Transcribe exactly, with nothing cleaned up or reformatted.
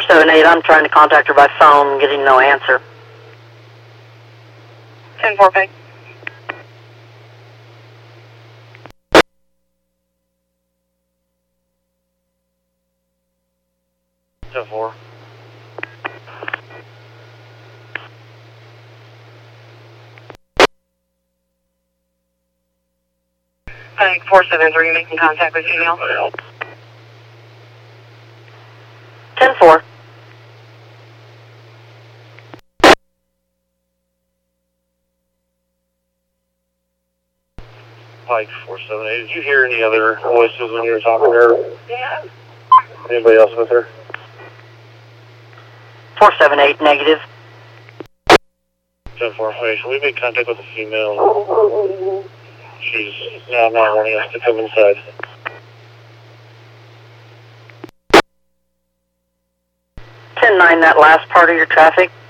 seven eight, I'm trying to contact her by phone, getting no answer. ten four, Peg. ten four. Peg four seven three, making contact with female. ten four. Pike four seven eight. Did you hear any other voices when you were talking to her? Yeah. Anybody else with her? four seven eight, negative. ten four. Hey, so we made contact with a female. She's now not wanting us to come inside. ten nine, that last part of your traffic.